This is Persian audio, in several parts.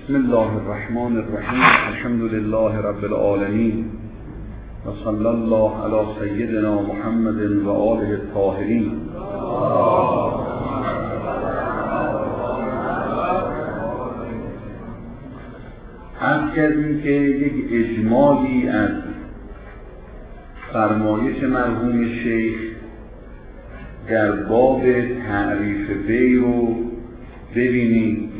بسم الله الرحمن الرحیم. الحمد لله رب العالمین و صلی الله علی سیدنا محمد و آله الطاهرین. عرض کردیم که یک اجمالی از فرمایش مرحوم شیخ در باب تعریف بی رو ببینیم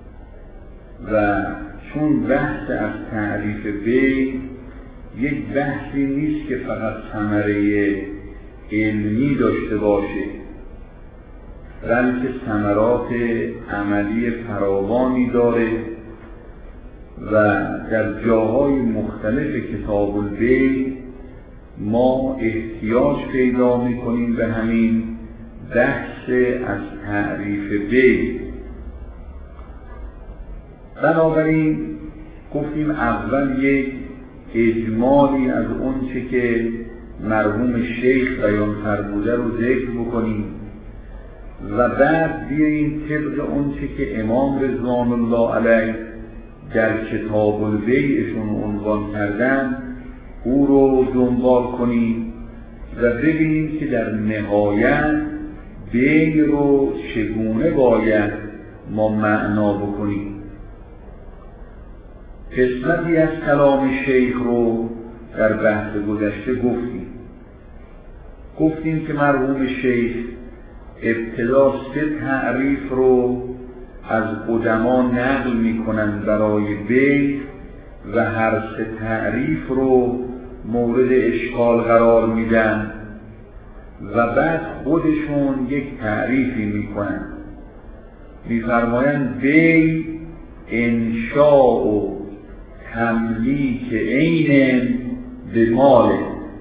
و چون بحث از تعریف بی یک بحثی نیست که فقط ثمره علمی داشته باشه، بلکه ثمرات عملی فراوانی داره و در جاهای مختلف کتاب البی ما احتیاج پیدا می‌کنیم به همین بحث از تعریف بی. بنابراین گفتیم اول یک اجمالی از اون چه که مرحوم شیخ بیان فرموده رو ذکر بکنیم و بعد بیاییم طبق اون چه که امام رضوان الله علیه در کتاب البیعشون عنوان کردن او رو دنبال کنیم و ببینیم که در نهایت بی رو چگونه باید ما معنا بکنیم. قسمتی از کلام شیخ رو در بحث گذشته گفتیم که مرحوم شیخ ابتدا 3 تعریف رو از قدما نقل میکنن برای بی و هر 3 تعریف رو مورد اشکال قرار میدن و بعد خودشون یک تعریفی میکنن. میفرمایند بی انشاء و تملیک عین به مال.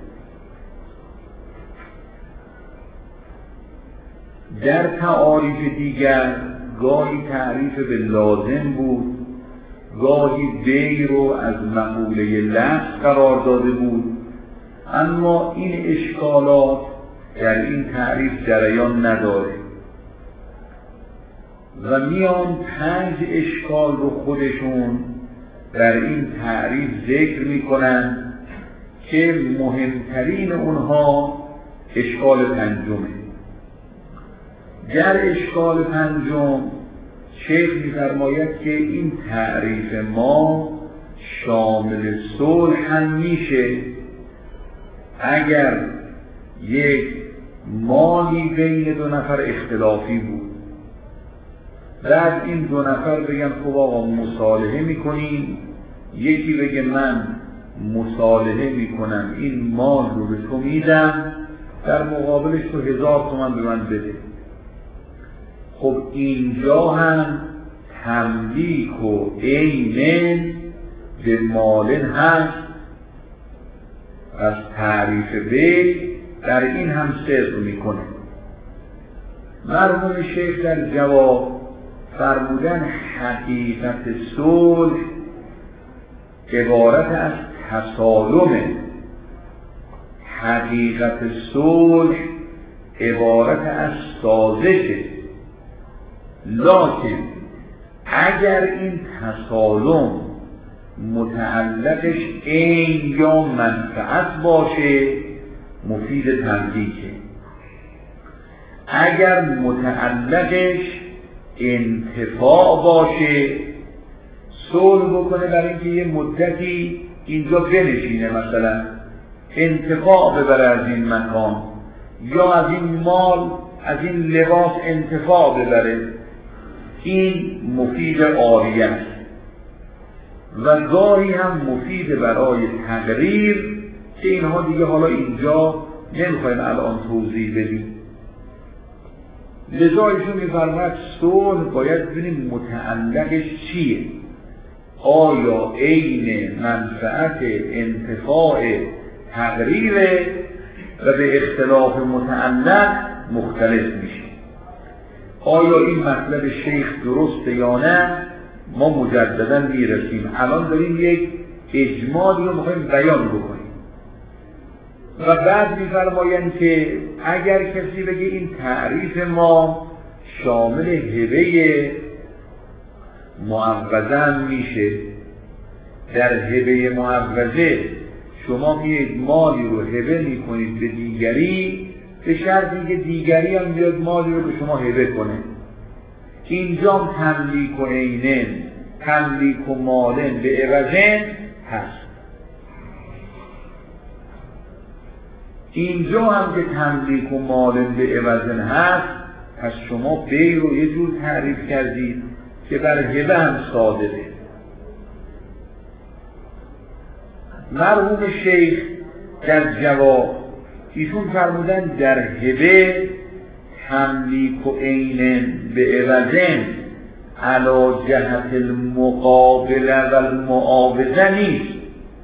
در تعاریف دیگر گاهی تعریف به لازم بود، گاهی بی رو از مقوله لفظ قرار داده بود، اما این اشکالات در این تعریف جریان نداره و میان 5 اشکال رو خودشون در این تعریف ذکر میکنن که مهمترین اونها اشکال 5. در اشکال 5 شیخ می‌فرماید که این تعریف ما شامل صلح هم میشه اگر یک مالی بین 2 نفر اختلافی بود، بعد این 2 نفر بگن خب آقا مصالحه میکنیم، یکی بگه من مصالحه میکنم این مال رو به تو میدم در مقابلش تو 1000 تومان به من بده. خب اینجا هم تملیک و عین به مالن هست. از تعریف بی در این هم صدق میکنه. مرحوم شیخ در جواب فرمودن حقیقت صلح عبارت از تسالمه، حقیقت صلح عبارت از سازشه، لکن اگر این تسالم متعلقش عین یا منفعت باشه مفید تملیکه، اگر متعلقش انتفاع باشه صلح بکنه برای اینکه یه مدتی اینجا بنشینه، مثلا انتفاع ببره از این مکان یا از این مال از این لباس انتفاع ببره، این مفید عاریه است و گاهی هم مفید برای تقریر که اینها دیگه حالا اینجا نمیخوایم الان توضیح بدیم. لذا ایشون میفرماید صلح باید ببینیم متعلقش چیه، آیا عین منفعت انتفاع تقریره و به اختلاف متعلق مختلف میشه. آیا این مطلب شیخ درسته یا نه ما مجددا میرسیم. الان داریم یک اجمالی رو میخوایم بیان بکنیم و بعد میفرمایند که اگر کسی بگه این تعریف ما شامل هبه معوضه هم میشه. در هبه معوضه شما میید مالی رو هبه میکنید به دیگری به شرطی که دیگری هم بیاد مالی رو به شما هبه کنه. اینجا تملیک و عینن، تملیک و مالن به عوضن هست. اینجا هم که تملیک و مالن به عوضن هست، پس شما بی رو یه جور تعریف کردید که بر هبه هم صادقه. مرحوم شیخ در جواب ایشون فرمودن در هبه تملیک و عینن به عوضن علی جهت المقابله و المعاوضه نیست.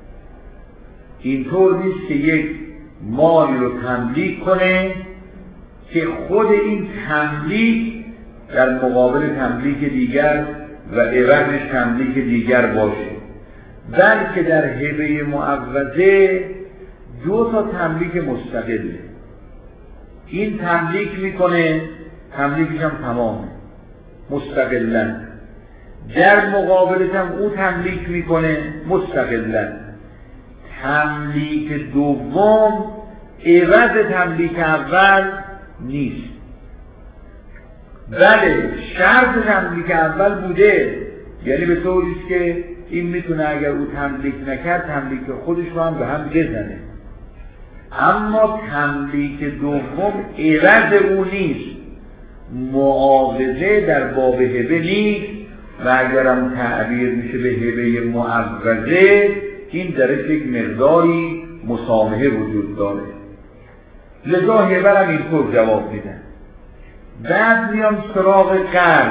اینطور نیست که یک مالی رو تملیک کنه که خود این تملیک در مقابل تملیک دیگر و عوضش تملیک دیگر باشه، بلکه در هبه معوضه دو تا تملیک مستقله. این تملیک میکنه، تملیکش هم تمامه مستقلا، در مقابلش هم او تملیک میکنه مستقلا. تملیک دوم عوض تملیک اول نیست. بله شرط تملیک اول بوده، یعنی به طوریست که این میتونه اگر او تملیک نکرد تملیک خودش رو هم به هم بزنه، اما تملیک دوم عوض او نیست، معاوضه در باب هبه نیست و اگرم تعبیر میشه به هبه معوضه این درش یک مقداری مسامحه وجود داره. لذا هبه هم اینطور جواب میدن. بعد میام سراغ قرض.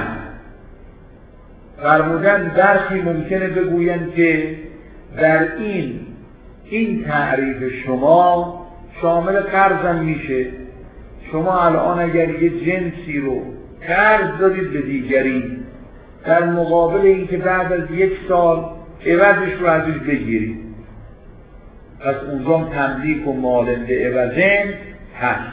فرمودن برخی ممکنه بگوین که در این تعریف شما شامل قرضم میشه. شما الان اگر یه جنسی رو قرض دادید به دیگری در مقابل اینکه بعد از 1 سال عوضش رو ازش بگیرید، پس اونجا تملیک و مالن به عوضن هست.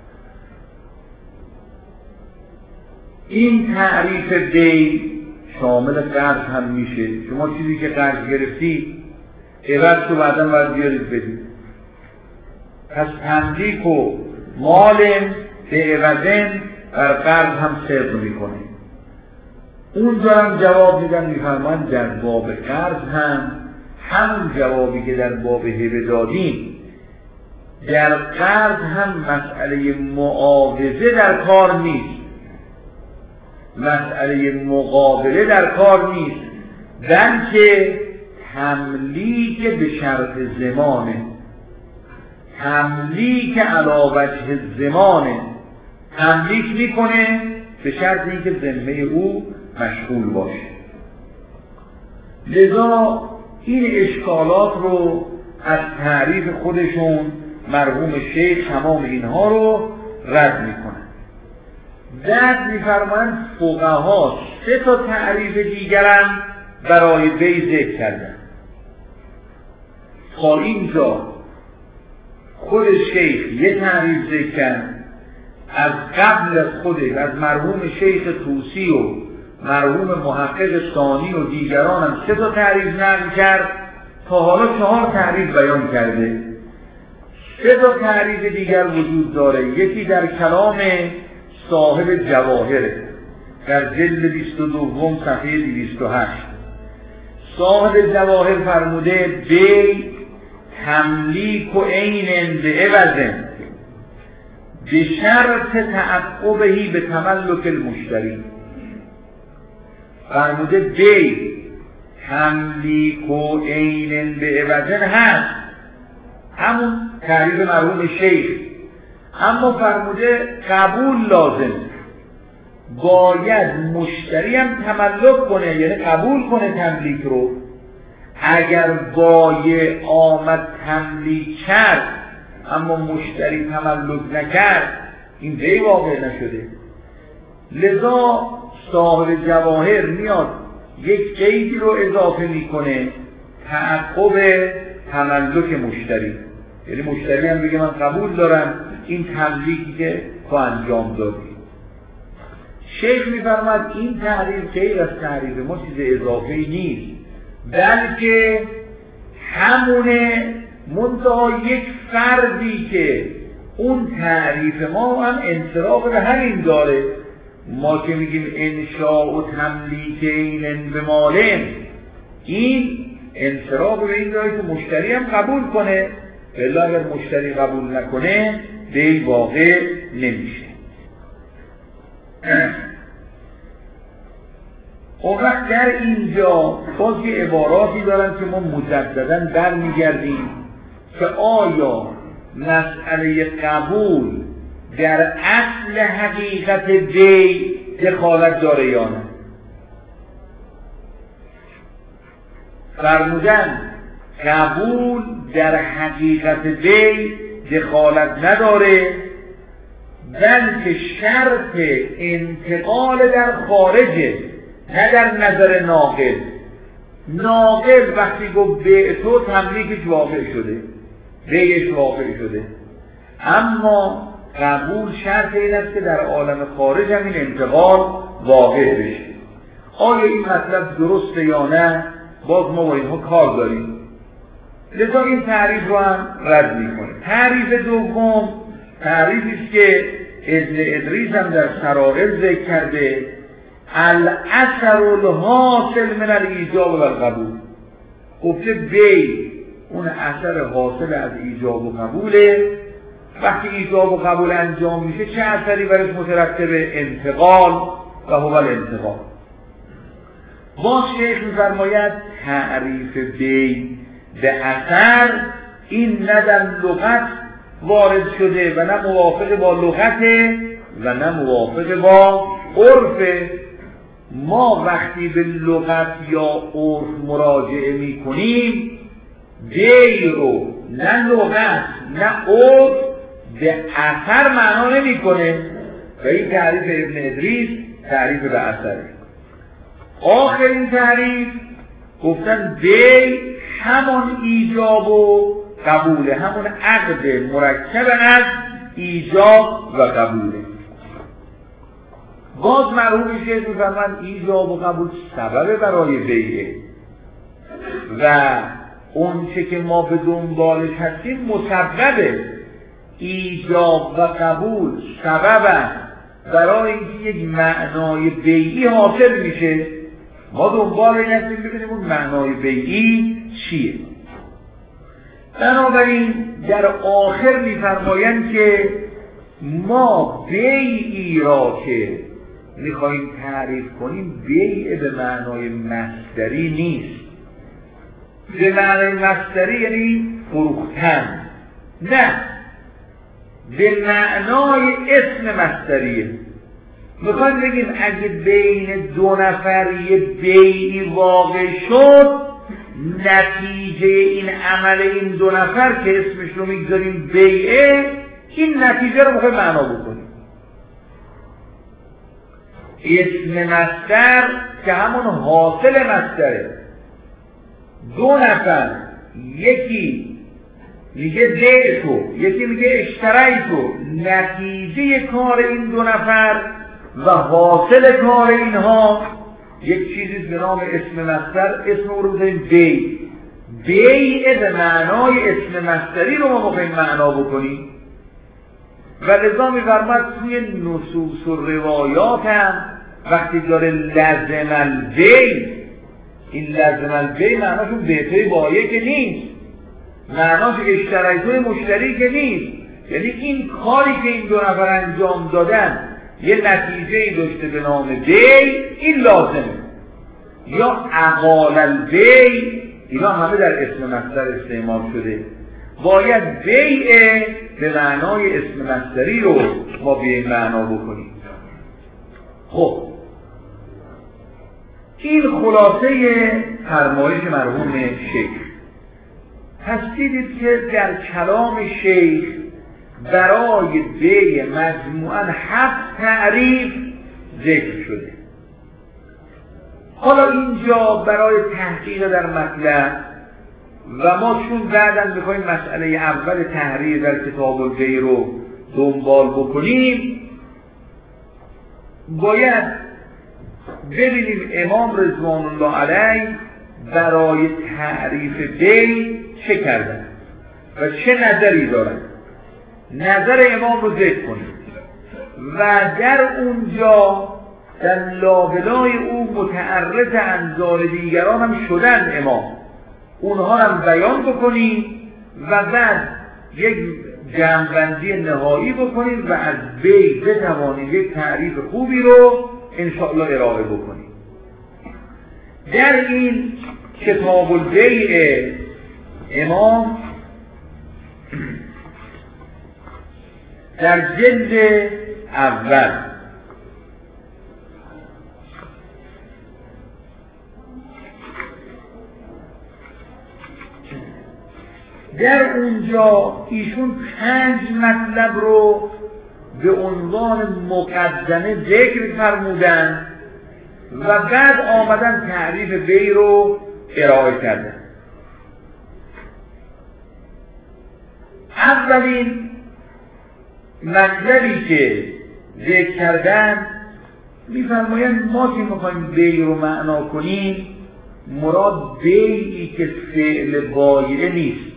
این تعریف دی شامل قرض هم میشه. شما چیزی که قرض گرفتی عوض رو بعدا باید بیارید بدید، پس تملیک و مالن به عوضن بر قرض هم صدق میکنه. اونجا هم جواب میدن، میفرمان در باب قرض هم همون جوابی که در باب هبه دادیم، در قرض هم مسئله معاوضه در کار نیست، مسئله مقابله در کار نیست، بلکه تملیک به شرط زمانه، تملیک علی وجه زمانه. تملیک میکنه به شرط اینکه ذمه او مشغول باشه. لذا این اشکالات رو از تعریف خودشون مرحوم شیخ تمام اینها رو رد میکنن. بعد میفرمایند فقها 3 تا تعریف دیگرم برای وی ذکر کردن. تا اینجا خود شیخ یه تعریف ذکر کرد، از قبل از خودش از مرحوم شیخ طوسی و مرحوم محقق ثانی و دیگران هم 3 تا تعریف نقل کرد، تا حالا 4 تعریف بیان کرده. 3 تا تعریف دیگر وجود داره. یکی در کلام صاحب جواهره در جلد 22 صفحه 208. صاحب جواهر فرموده بی تملیک و عین به عوضن به شرط تعقبهی به تملک المشتری. فرموده بی تملیک و عین به عوضن هست، همون تعریف مرحوم شیخ، اما فرموده قبول لازم، باید مشتری هم تملک کنه، یعنی قبول کنه تملیک رو. اگر بایع آمد تملیک کرد اما مشتری تملک نکرد، این بی واقع نشده. لذا صاحب جواهر میاد یک قیدی رو اضافه میکنه، تعقب تملک مشتری، یعنی مشتری هم بگه من قبول دارم این تملیکی که تو انجام دادی. شیخ می‌فرماید این تعریف غیر از تعریف ما چیز اضافه‌ای نیست، بلکه همونه، منتها یک فردی که اون تعریف ما هم انصراف به همین داره. ما که میگیم انشاء و تملیکین به مالن، این انصراف به این داره که مشتری هم قبول کنه، الا اگر مشتری قبول نکنه بیع واقع نمیشه. اون وقت در اینجا باز یه عباراتی دارن که ما مجدداً برمیگردیم که آیا مسئله قبول در اصل حقیقت بیع دخالت داره یا نه. فرمودن قبول در حقیقت بیع دخالت نداره، بلکه شرط انتقال در خارجه، نه در نظر ناقل. ناقل وقتی گفت بیع تو تملیکش واقع شده، بیعش واقع شده، اما قبول شرط این است که در عالم خارج هم این انتقال واقع بشه. آیا این مطلب درسته یا نه؟ باز ما با اینها کار داریم، لذا این تعریف رو هم رد میکنه. تعریف دوم تعریفی است که ابن ادریس هم در سرائر ذکر کرده، الاثر الحاصل من الایجاب و القبول. گفته بیع اون اثر حاصل از ایجاب و قبوله، وقتی ایجاب و قبول انجام میشه چه اثری برش مترتبه؟ انتقال و هو الانتقال. باز شیخ می‌فرماید تعریف بیع به اثر این نه در لغت وارد شده و نه موافق با لغته و نه موافق با عرف. ما وقتی به لغت یا عرف مراجعه میکنیم بیع رو نه لغت نه عرف به اثر معنا نمیکنه و این تعریف ابن ادریس تعریف به اثره. آخرین تعریف گفتن بیع همان ایجاب و قبوله، همون عقد مرکب از ایجاب و قبوله. باز مرحوم شیخ می‌فرمایند ایجاب و قبول سبب برای بیعه و اون چه که ما به دنبالش هستیم مسببه. ایجاب و قبول سبب برای اینکه یک معنای بیعی حاصل میشه. ما دنبال این هستیم ببینیم اون معنای بیعی چیه. بنابراین در آخر می‌فرمایند که ما بیعی را که میخواییم تعریف کنیم بیع به معنای مصدری نیست. به معنای مصدری یعنی فروختن، نه، به معنای اسم مصدریه. میخوایم بگیم اگه بین دو نفر یه بیعی واقع شد، نتیجه این عمل این دو نفر که اسمش رو میگذاریم بیعه، این نتیجه رو میخوایم معنا بکنیم. اسم مصدر که همون حاصل مصدره. دو نفر، یکی میگه بیع تو، یکی میگه اشتری تو، نتیجه کار این دو نفر و حاصل کار اینها یک چیزی به نام اسم مصدر، اسم او رو بزنیم بیع. بیع به معنای اسم مصدری رو ما میخوایم معنا بکنیم و لذا می‌فرماید توی نصوص و روایات هم وقتی داره لزم البیع، این لزم البیع معناشون بیعتوی بایع که نیست، معناش اشتریتوی مشتری که نیست. یعنی این کاری که این دو نفر انجام دادن یه نتیجه‌ای داشته به نام بیع، این لازمه. یا اقال البیع، اینا همه در اسم مصدر استعمال شده. باید بیع به معنای اسم مصدری رو ما به این معنا بکنیم. خب این خلاصه فرمایش مرحوم شیخ. پس دیدید که در کلام شیخ برای بیع مجموعاً 7 تعریف ذکر شده. حالا اینجا برای تحقیق در مطلب و ما چون بعداً میخوایم مسئله اول تحریر در کتاب البیع رو دنبال بکنیم، باید ببینیم امام رضوان الله علیه برای تعریف بی چه کردن و چه نظری دارن. نظر امام رو ذکر کنیم و در اونجا در لابلای او متعرض انظار دیگران هم شدن امام، اونها هم بیان بکنیم و بعد یک جمع‌بندی نهایی بکنیم و از بی بتوانیم یک تعریف خوبی رو انشاءالله ارائه بکنیم. در این کتاب البیع امام در جلد اول در اونجا ایشون 5 مطلب رو به عنوان مقدمه ذکر فرمودن و بعد آمدن تعریف بی رو ارائه کردن. اولین مطلبی که ذکر کردن میفرمایند ما که میخوایم بی رو معنا کنیم مراد بیعی که فعل بایعه نیست،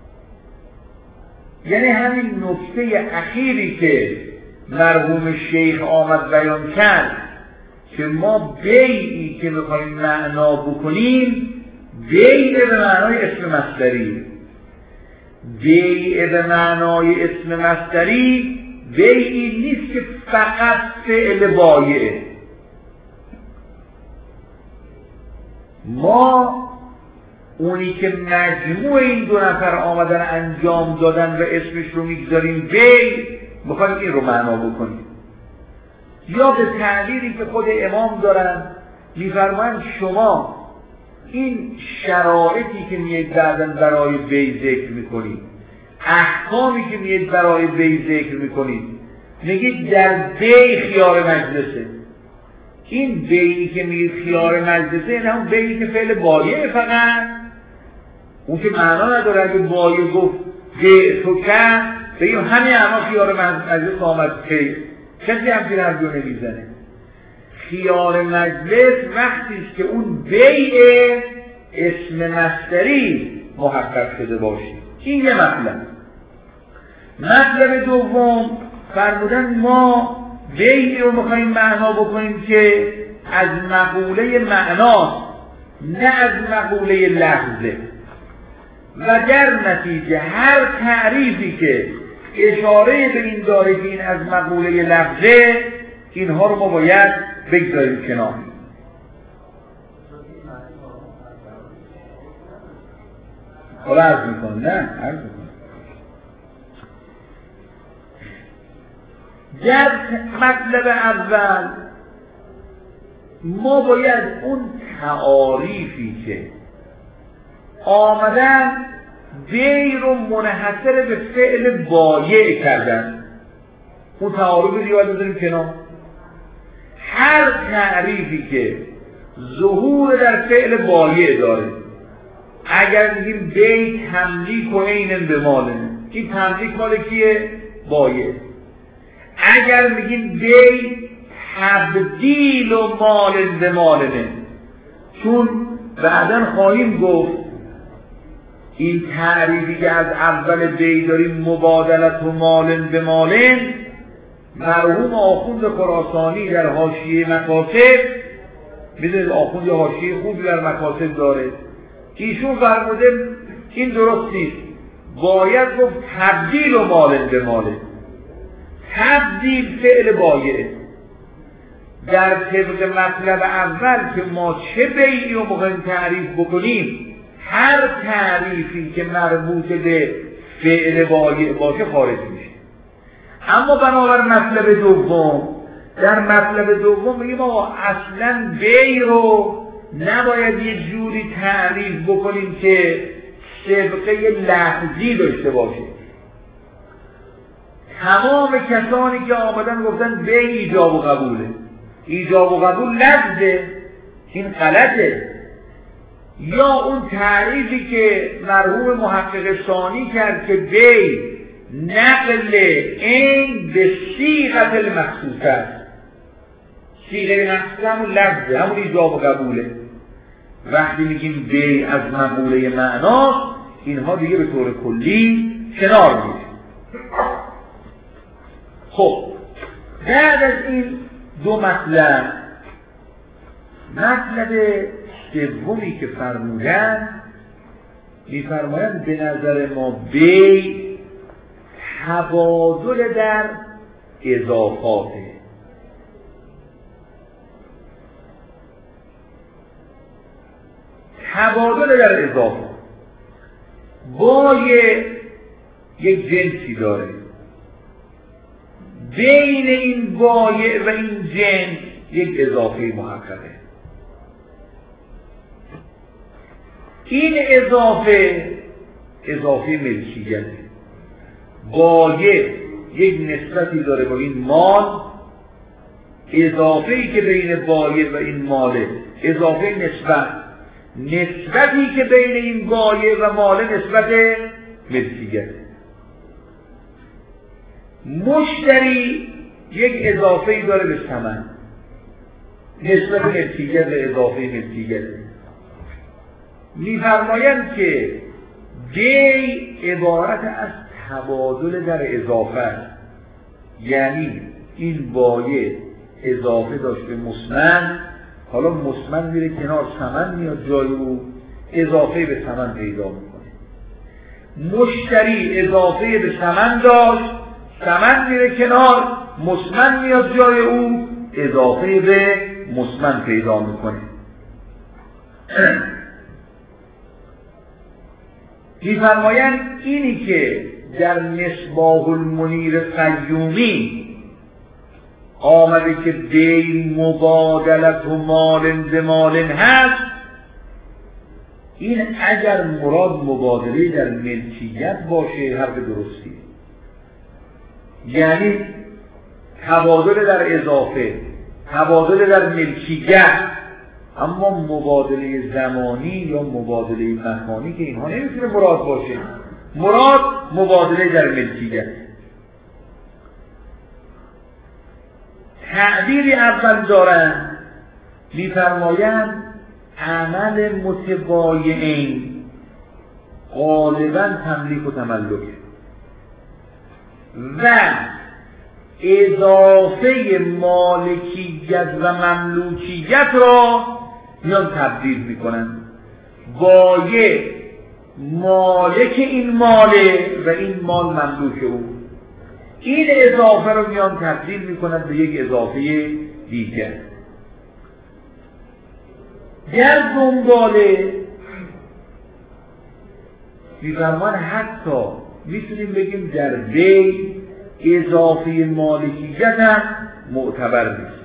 یعنی همین نکته اخیری که مرحوم شیخ آمد بیان کرد که ما بیعی که میخوایم معنا بکنیم بیع به معنای اسم مصدری، بیع به معنای اسم مصدری بیعی نیست که فقط فعل بایعه. ما اونی که مجموع این دو نفر آمدن انجام دادن و اسمش رو میگذاریم بیع، میخوایم این رو معنا بکنیم. یا به تعبیری که خود امام دارن میفرمایند شما این شرایطی که میید بعداً برای بی ذکر میکنید، احکامی که میید برای بی ذکر میکنید، میگید در بی خیار مجلسه. این بیعی که میگید خیار مجلسه یعنی هم بیعی که فعل بایعه، فقط اون که معنا نداره. اگه بایع گفت بیع تو کرد بگیم همین اما خیار مجلس آمد که کسی هم که نرجو نمیزنه. خیار مجلس وقتیست که اون بیع اسم مصدری محقق شده باشه. این یه مطلب. مطلب دوم فرمودن ما بیعی رو میخواییم معنا بکنیم که از مقوله معنا نه از مقوله لفظه، و در نتیجه هر تعریفی که اشاره به این داره که این از مقوله لفظه، اینها رو ما باید بگذاریم کنار. حالا عرض میکنم، نه عرض میکنم. در مطلب اول ما باید اون تعاریفی که آمدن بی رو منحصر به فعل بایع کردن، اون تعاریفی رو باید بذاریم کنار. هر تعریفی که ظهور در فعل بایع داره، اگر میگیم بی تملیک و عین به مالنه، این تملیک مال کیه؟ بایع. اگر میگیم بی تبدیل و مال به مالنه، چون بعداً خواهیم گفت این تعریفی که از اول بی داریم مبادلت و مال به مالن، مرحوم آخوند خراسانی در حاشیه مکاسب، میدونید آخوند حاشیه خوبی در مکاسب داره، ایشون فرموده این درست نیست، باید گفت تبدیل و مال به مالن. تبدیل فعل بایعه. در طبق مطلب اول که ما چه بیعی رو میخوایم تعریف بکنیم، هر تعریفی که مربوط به فعل بایع باشه خارج میشه. اما بنابر مطلب دوم، در مطلب دوم میگیم آقا اصلا بیع رو نباید یه جوری تعریف بکنیم که سبقه لفظی داشته باشه. تمام کسانی که آمدن گفتن بیع ایجاب و قبوله، ایجاب و قبول لفظه، این غلطه. یا اون تعریفی که مرحوم محقق ثانی کرد که بیع نقل این به صیغه المخصوص است، صیغه نقص همون لفظه، همون ایجاب و قبوله. وقتی میگیم بی از مقوله معناست، اینها دیگه به طور کلی کنار میره. خب بعد از این دو مطلب، مطلب سومی که فرمودن، میفرمایند به نظر ما بی تبادل در اضافاته. تبادل در اضافه بایع یک جنسی داره، بین این بایع و این جنس یک اضافه محققه. این اضافه ملکیته. بایع یک نسبتی داره با این مال، اضافه‌ای که بین بایع و این ماله، اضافه نسبتی که بین این بایع و ماله نسبت ملکیته. مشتری یک اضافه‌ای داره به ثمن، نسبت ملکیت و اضافه ملکیت. می‌فرمایند که بی عبارت از تبادل در اضافه، یعنی این بایع اضافه داشت به مسمن، حالا مسمن میره کنار، ثمن میاد جای او، اضافه به ثمن پیدا میکنه. مشتری اضافه به ثمن داشت، ثمن میره کنار، مسمن میاد جای او، اضافه به مسمن پیدا میکنه. می‌فرمایند اینی که در مصباح المنیر فیومی آمده که بین مبادلت و مال به مال هست، این اگر مراد مبادله در ملکیت باشه حرف درستی، یعنی تبادل در اضافه، تبادل در ملکیت، اما مبادله زمانی یا مبادله مکانی که اینها نمیتونه مراد باشه. مراد مبادله در ملکیت. تعبیری اول دارن، میفرمایند عمل متبایعین غالبا تملیک و تملکه و اضافه مالکیت و مملوکیت را میان تبدیل میکنن. بایع مالک این ماله و این مال مملوک او. این اضافه رو میان تبدیل میکنن به یک اضافه دیگر. در دنباله میفرمان حتی میتونیم بگیم در بی اضافه مالکیت هم معتبر نیست.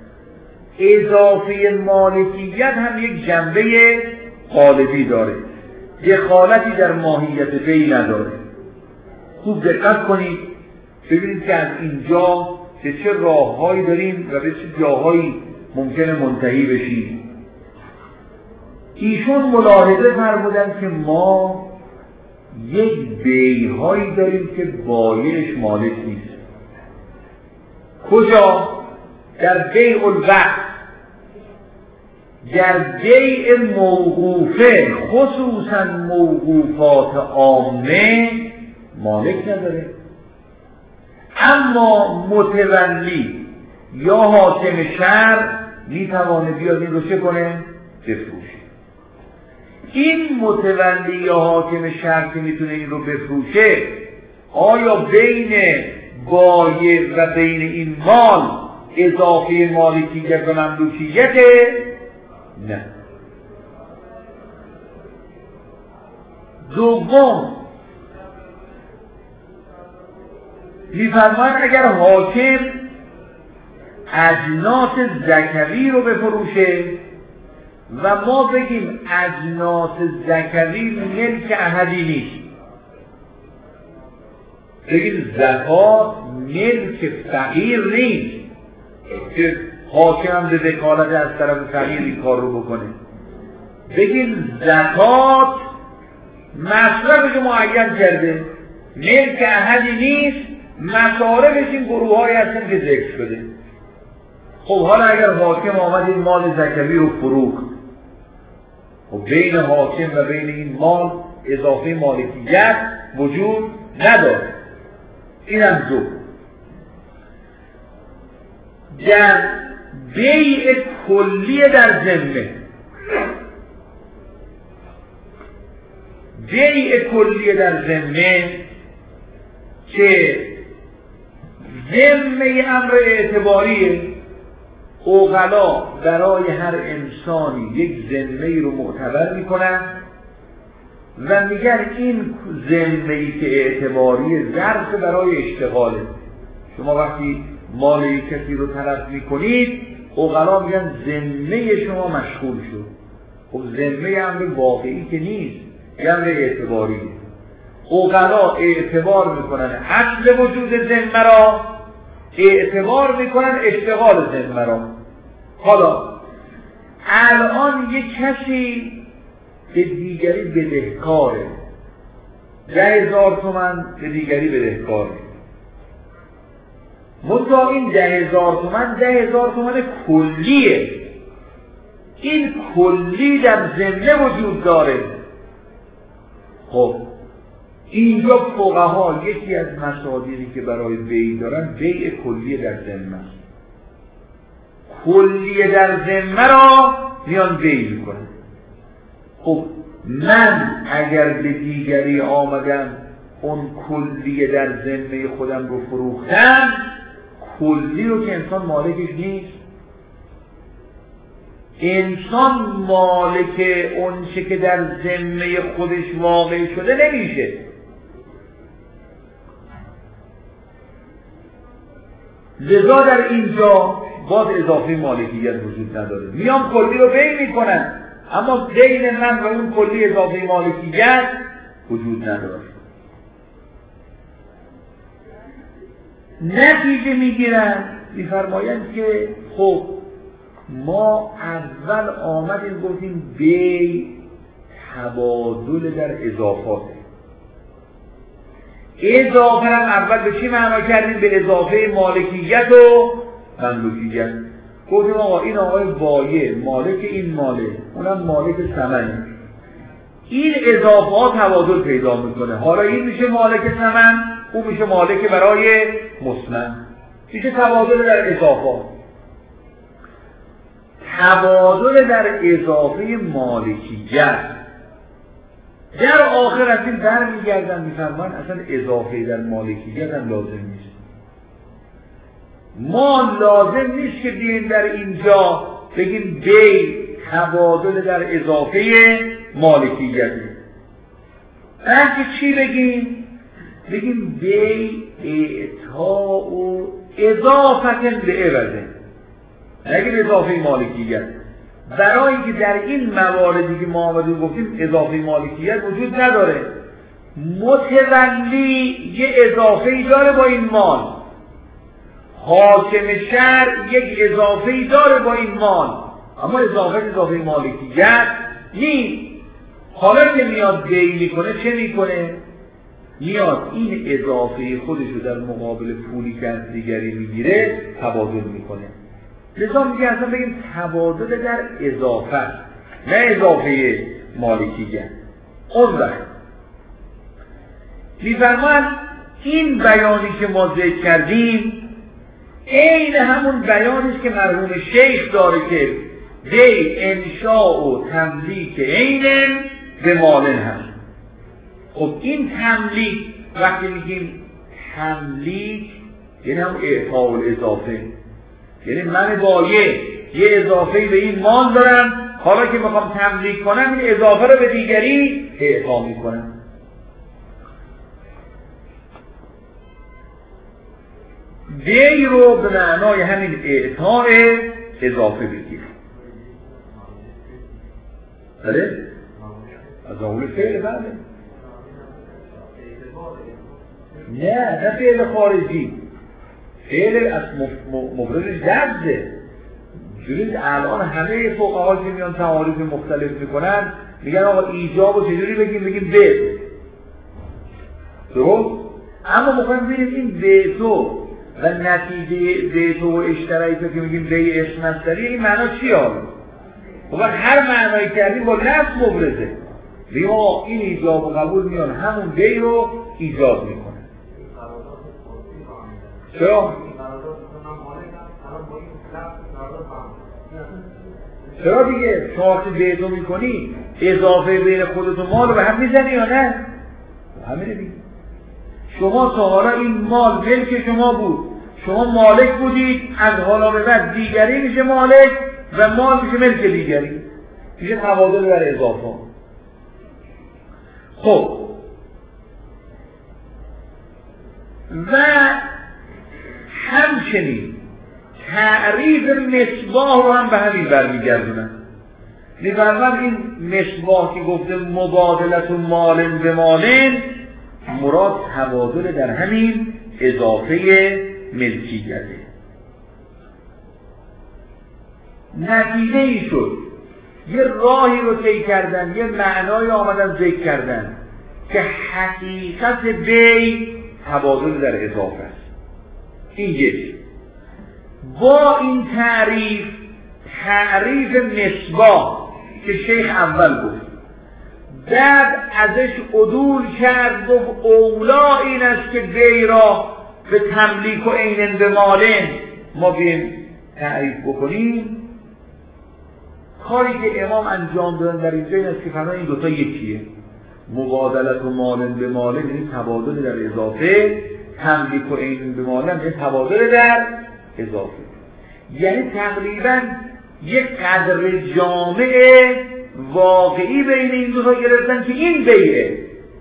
اضافه مالکیت هم یک جنبه غالبی داره، دخالتی در ماهیت بی نداره. خوب دقت کنید ببینید که از اینجا به چه راههایی داریم و به چه جاهایی ممکنه منتهی بشیم. ایشون ملاحظه فرمودن که ما یک بیع‌هایی داریم که بایعش مالک نیست. کجا؟ در بیع الوقت، در بیع موقوفه، خصوصا موقوفات عامه مالک نداره، اما متولی یا حاکم شهر میتوانه بیاد این رو چه کنه؟ بفروشه. این متولی یا حاکم شهر که میتونه این رو بفروشه، آیا بین بایع و بین این مال اضافه مالکیت و مملوکیته؟ نه. دوم میفرماید اگر حاکم اجناس ذکری رو بفروشه و ما بگیم اجناس ذکری ملک احدی نیست، بگیم زکات ملک فقیر نیست که حاکم به وکالت از طرف فقیر این کار رو بکنه، بگیم زکات مصرفش معین کرده، ملک احدی نیست، مصارفش این گروه های هستن که ذکر شده. خب حالا اگر حاکم آمد این مال زکوی رو فروخت، خب بین حاکم و بین این مال اضافه مالکیت وجود نداره. اینم دو. در بیع کلی در ذمه، بیع کلی در ذمه که ذمه امر اعتباریه، عقلا برای هر انسانی یک ذمه‌ای رو معتبر میکنن و میگن این ذمه‌ای که اعتباری ظرف برای اشتغاله. شما وقتی مال یک کسی رو طلب میکنید، عقلا میگن ذمه شما مشغول شد. خب ذمه امر واقعی که نیست، امر اعتباریه. عقلا اعتبار میکنن اصل وجود ذمه را، اعتبار میکنن اشتغال ذمه را. حالا الان یک کسی به دیگری بدهکاره، 10,000 تومان به دیگری بدهکاره، منتها این 10,000 تومان 10,000 تومان کلیه. این کلی در ذمه وجود داره. خب اینجا فقها یکی از مصادیقی که برای بیع دارن بیع کلی در ذمه است. کلی در ذمه را میان بیع میکنن. خب من اگر به دیگری آمدم اون کلی در ذمه خودم رو فروختم، کلی رو که انسان مالکش نیست. انسان مالک اون چه که در ذمه خودش واقع شده نمیشه. لذا در اینجا باز اضافه مالکیت وجود نداره. میان کلی رو بیع میکنن، اما بین من و اون کلی اضافه مالکیت وجود نداره. نتیجه میگیرن، میفرمایند که خب ما اول آمدیم گفتیم بیع تبادل در اضافاته. اضافه هم اول به چی معنا کردیم؟ به اضافه مالکیت و مملوکیت. گفتیم آقا این آقای بایع مالک این ماله، اونم مالک ثمنه. این اضافه ها تبادل پیدا میکنه. حالا این میشه مالک ثمن، اون میشه مالک برای مثمن. میشه تبادل در اضافه. تبادل در اضافه مالکیت در آخر از این برمیگردن میفرمان اصلا اضافه در مالکیت هم لازم نیست. ما لازم نیست که بیاییم در اینجا بگیم بیع تبادل در اضافه مالکیت. بلکه چی بگیم؟ بگیم بیع اعطاء و اضافت به عوضه، نگیم اضافه مالکیت. برای که در این مواردی که ما آمدیم گفتیم اضافه مالکیت وجود نداره، متولی یه اضافه‌ای داره با این مال، حاکم شهر یک اضافه‌ای داره با این مال، اما اضافه مالکیت نیست. حالا که میاد بیع میکنه چه میکنه؟ میاد این اضافه خودش رو در مقابل پولی که از دیگری میگیره تبادل میکنه. لذا میگه اصلا بگیم تبادل در اضافه نه اضافه مالکیت. اون وقت میفرمان این بیانی که ما ذکر کردیم عین همون بیانیست که مرحوم شیخ داره که بیع انشاء و تملیک عین به مالن هست. خب این تملیک وقتی میگیم تملیک یعنی هم اعطاء الاضافه، یعنی من بایع یه اضافه به این مال دارم، حالا که میخوام تملیک کنم این اضافه رو به دیگری اعطا میکنم. بیع رو به معنای همین اعطاء اضافه بگیریم. بله؟ از اول فعل بله؟ نه فعل خارجی، فعل از مفردش لفظه. جوری الان همه فقها که میان تعاریف مختلف میکنن میگن آقا ایجاب و چجوری بگیم به درست، اما میخوایم ببینیم این به تو و نتیجه بیت و اشترایی که میگیم بی اسم مصدری، این معنا چیه حالا؟ خب هر معنایی کردیم با لفظ مبرزه. بگیم این ایجاب و قبول میان همون بی رو ایجاب میکنه. چرا؟ چرا دیگه؟ شما که بیتو میکنی اضافه بین خودت و مال رو به هم میزنی یا نه؟ همینه دیگه. شما تا حالا این مال ملک شما بود، شما مالک بودید، از حالا به بعد دیگری میشه مالک و مال میشه ملک دیگری، میشه تبادل در اضافه. خب و همچنین تعریف مصباح رو هم به همین برمیگردونن. می‌فرماید این مصباح که گفته مبادلت و مالن به مالن، مراد تبادل در همین اضافه ملکیته. نتیجه ای شد یه راهی رو طی کردن، یه معنای آمدن ذکر کردن که حقیقت بی تبادل در اضافه است. این یک. با این تعریف مصباح که شیخ اول گفت، بعد ازش عدول کرد، گفت اولا این است که بی را به تملیک و عین به مالن ما بیم تعریف بکنیم. کاری که امام انجام دادن در اینجا این است که فرمان این دوتا یکیه. مبادلت و مالن به مالن یعنی تبادل در اضافه، تملیک و عین به مالن یعنی تبادل در اضافه. یعنی تقریبا یک قدر جامع واقعی بین این دوتا گرفتن که این بیعه.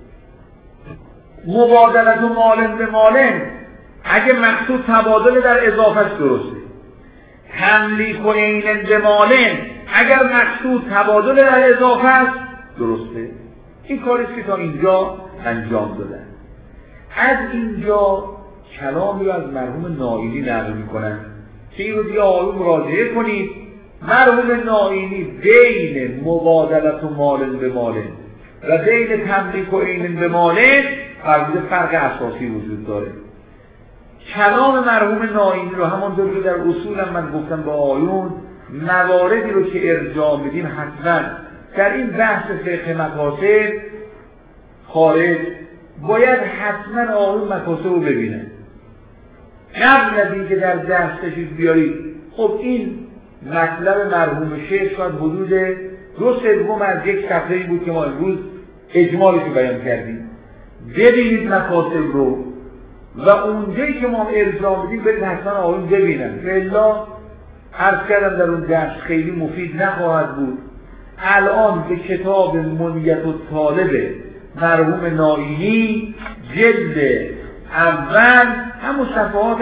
مبادلت و مالن به مالن اگه مقصود تبادل در اضافه است درسته. تملیک و عین به مالن اگر مقصود تبادل در اضافه است درسته. این کاریست که تا اینجا انجام دادن. از اینجا کلامی رو از مرحوم نائینی نقل میکنن که این رو دیگه آقایون مراجعه کنید. مرحوم نائینی بین مبادلت و مالن به مالن و بین تملیک و عین به مالن فرق اساسی وجود داره. کلام مرحوم نائینی رو همانطور که در اصولم من گفتم با آقایون، مواردی رو که ارجاع میدیم حتما در این بحث فقه مکاسب خارج باید حتما آقایون مکاسب رو ببینن قبل از اینکه در دستش بیارید. خب این مطلب مرحوم شیخ شاید حدود 2/3 از یک صفحه‌ای بود که ما امروز اجمالش رو بیان کردیم. ببینید مکاسب رو و اونجایی که ما ارجاع میدیم برید حتما آقایون ببینن. فعلا عرض کردم در اون درس خیلی مفید نخواهد بود. الان به کتاب منیت الطالب مرحوم نائینی جلد اول همون صفحات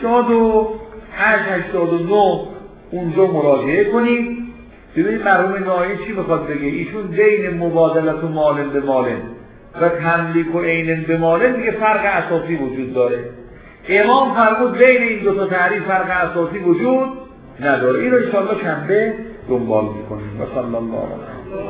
88-89 اونجا مراجعه کنید. ببینید مرحوم نائینی چی میخواد بگه. ایشون بین مبادلت و مالن به مالن و تملیک و عین به مالن دیگه فرق اساسی وجود داره. امام فرمود بین این دو تا تعریف فرق اساسی وجود نداره. این رو ان شاءالله شنبه دنبال میکنیم. و صلی الله علیه